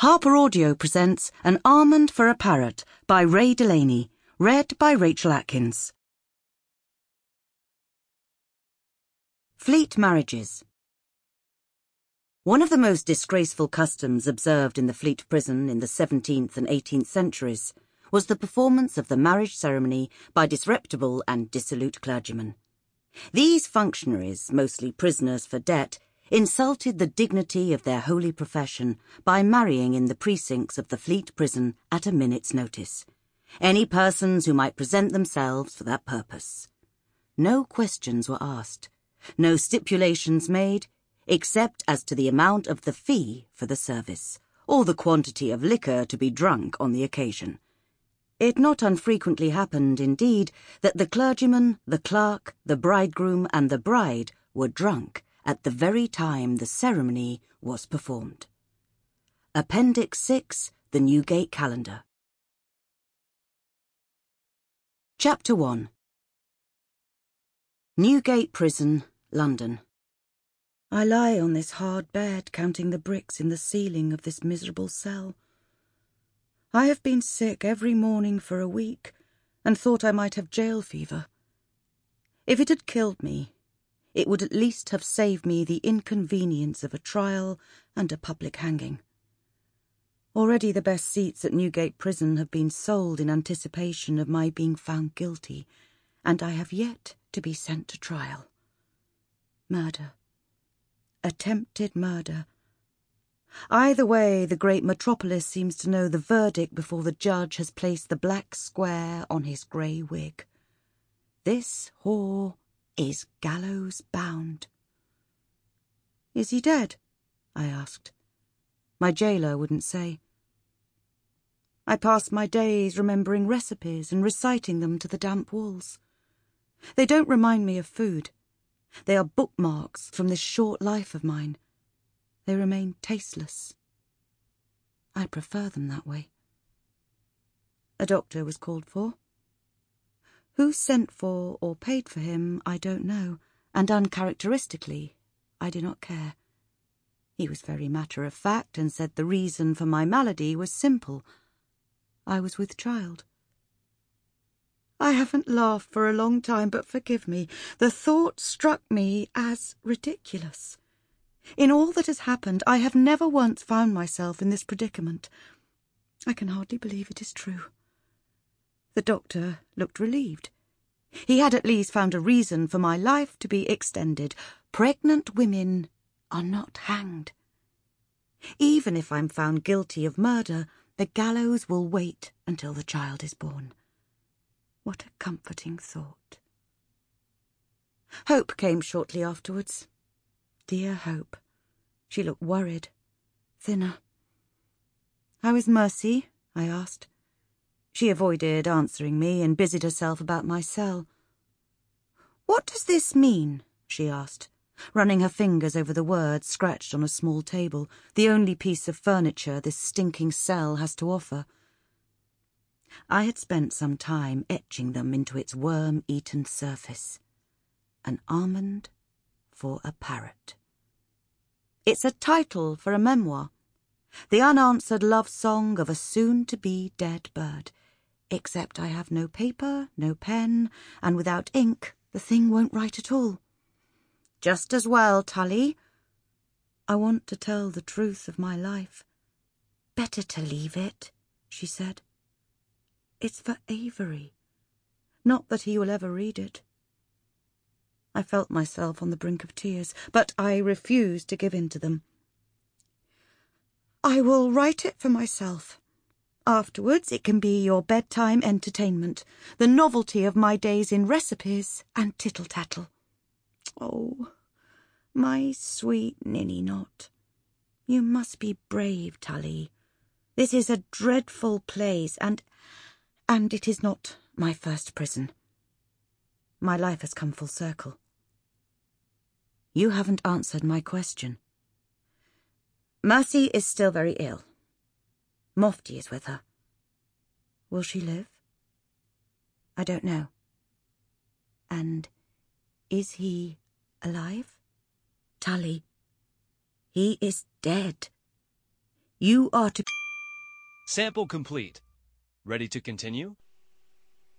Harper Audio presents An Almond for a Parrot by Ray Delaney, read by Rachel Atkins. Fleet Marriages. One of the most disgraceful customs observed in the Fleet prison in the 17th and 18th centuries was the performance of the marriage ceremony by disreputable and dissolute clergymen. These functionaries, mostly prisoners for debt, insulted the dignity of their holy profession by marrying in the precincts of the Fleet prison at a minute's notice, any persons who might present themselves for that purpose. No questions were asked, no stipulations made, except as to the amount of the fee for the service, or the quantity of liquor to be drunk on the occasion. It not unfrequently happened, indeed, that the clergyman, the clerk, the bridegroom, and the bride were drunk at the very time the ceremony was performed. Appendix 6, The Newgate Calendar. Chapter 1. Newgate Prison, London. I lie on this hard bed, counting the bricks in the ceiling of this miserable cell. I have been sick every morning for a week, and thought I might have jail fever. If it had killed me, it would at least have saved me the inconvenience of a trial and a public hanging. Already the best seats at Newgate Prison have been sold in anticipation of my being found guilty, and I have yet to be sent to trial. Murder. Attempted murder. Either way, the great metropolis seems to know the verdict before the judge has placed the black square on his grey wig. This whore is gallows bound. Is he dead? I asked. My jailer wouldn't say. I passed my days remembering recipes and reciting them to the damp walls. They don't remind me of food. They are bookmarks from this short life of mine. They remain tasteless. I prefer them that way. A doctor was called for. Who sent for or paid for him, I don't know, and uncharacteristically, I do not care. He was very matter-of-fact and said the reason for my malady was simple. I was with child. I haven't laughed for a long time, but forgive me. The thought struck me as ridiculous. In all that has happened, I have never once found myself in this predicament. I can hardly believe it is true. The doctor looked relieved. He had at least found a reason for my life to be extended. Pregnant women are not hanged. Even if I'm found guilty of murder, the gallows will wait until the child is born. What a comforting thought. Hope came shortly afterwards. Dear Hope. She looked worried, thinner. "How is Mercy?" I asked. She avoided answering me and busied herself about my cell. "What does this mean?" she asked, running her fingers over the words scratched on a small table, the only piece of furniture this stinking cell has to offer. I had spent some time etching them into its worm-eaten surface. An almond for a parrot. It's a title for a memoir, the unanswered love song of a soon-to-be dead bird. Except I have no paper, no pen, and without ink the thing won't write at all. Just as well, Tully. I want to tell the truth of my life. Better to leave it, she said. It's for Avery. Not that he will ever read it. I felt myself on the brink of tears, but I refused to give in to them. I will write it for myself. Afterwards it can be your bedtime entertainment, the novelty of my days in recipes and tittle-tattle. Oh, my sweet Ninny-Not, you must be brave, Tully. This is a dreadful place, and it is not my first prison. My life has come full circle. You haven't answered my question. Mercy is still very ill. Mofty is with her. Will she live? I don't know. And is he alive? Tully, he is dead. You are to... Sample complete. Ready to continue?